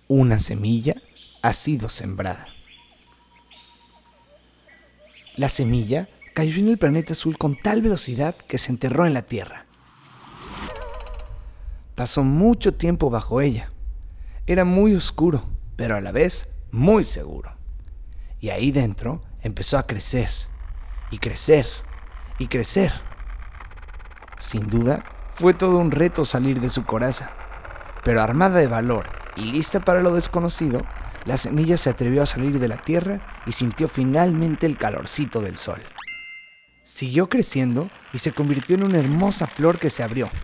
Una semilla ha sido sembrada. La semilla cayó en el planeta azul con tal velocidad que se enterró en la Tierra. Pasó mucho tiempo bajo ella. Era muy oscuro, pero a la vez muy seguro. Y ahí dentro empezó a crecer, y crecer, y crecer. Sin duda, fue todo un reto salir de su coraza. Pero armada de valor y lista para lo desconocido, la semilla se atrevió a salir de la tierra y sintió finalmente el calorcito del sol. Siguió creciendo y se convirtió en una hermosa flor que se abrió.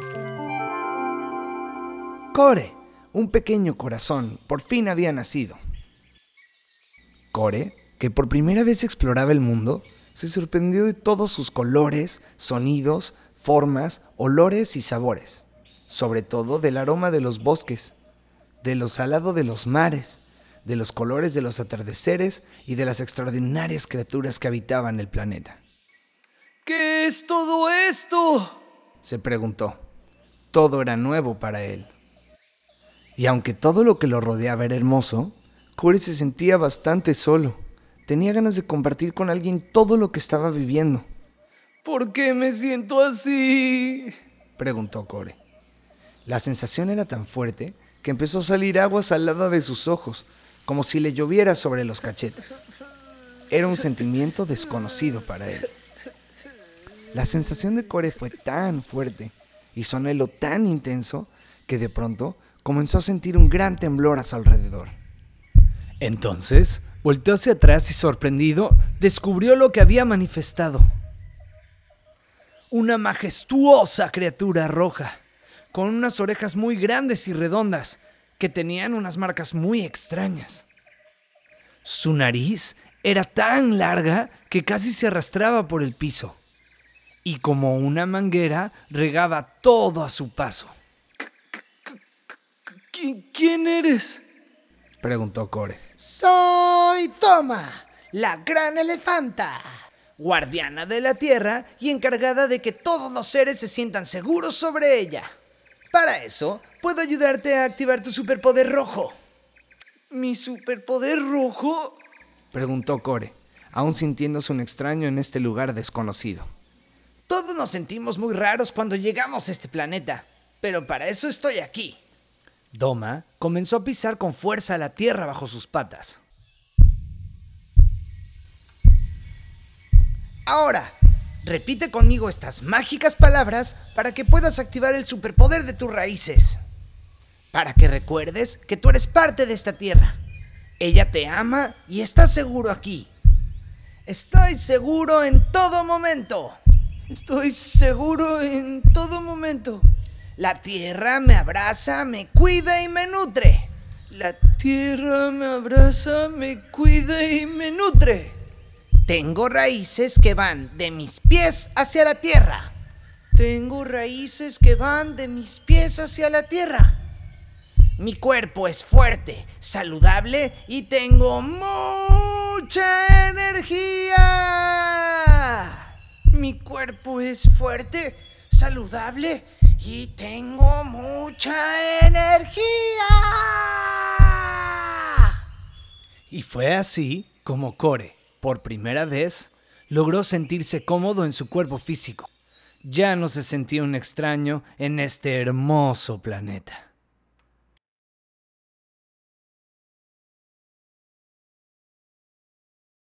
Core, un pequeño corazón, por fin había nacido. Core, que por primera vez exploraba el mundo, se sorprendió de todos sus colores, sonidos, formas, olores y sabores. Sobre todo del aroma de los bosques, de lo salado de los mares, de los colores de los atardeceres y de las extraordinarias criaturas que habitaban el planeta. ¿Qué es todo esto?, se preguntó. Todo era nuevo para él. Y aunque todo lo que lo rodeaba era hermoso, Core se sentía bastante solo. Tenía ganas de compartir con alguien todo lo que estaba viviendo. ¿Por qué me siento así?, preguntó Core. La sensación era tan fuerte que empezó a salir agua salada de sus ojos, como si le lloviera sobre los cachetes. Era un sentimiento desconocido para él. La sensación de Core fue tan fuerte y su anhelo tan intenso que de pronto comenzó a sentir un gran temblor a su alrededor. Entonces, volteó hacia atrás y sorprendido, descubrió lo que había manifestado. Una majestuosa criatura roja, con unas orejas muy grandes y redondas, que tenían unas marcas muy extrañas. Su nariz era tan larga que casi se arrastraba por el piso, y como una manguera regaba todo a su paso. ¿Quién eres?, preguntó Core. Soy Doma, la gran elefanta, guardiana de la tierra y encargada de que todos los seres se sientan seguros sobre ella. Para eso, puedo ayudarte a activar tu superpoder rojo. ¿Mi superpoder rojo?, preguntó Core, aún sintiéndose un extraño en este lugar desconocido. Todos nos sentimos muy raros cuando llegamos a este planeta, pero para eso estoy aquí. Doma comenzó a pisar con fuerza la tierra bajo sus patas. Ahora, repite conmigo estas mágicas palabras para que puedas activar el superpoder de tus raíces. Para que recuerdes que tú eres parte de esta tierra. Ella te ama y estás seguro aquí. Estoy seguro en todo momento. Estoy seguro en todo momento. La tierra me abraza, me cuida y me nutre. La tierra me abraza, me cuida y me nutre. Tengo raíces que van de mis pies hacia la tierra. Tengo raíces que van de mis pies hacia la tierra. Mi cuerpo es fuerte, saludable y tengo mucha energía. Mi cuerpo es fuerte, saludable y tengo mucha energía. Y fue así como Core, por primera vez, logró sentirse cómodo en su cuerpo físico. Ya no se sentía un extraño en este hermoso planeta.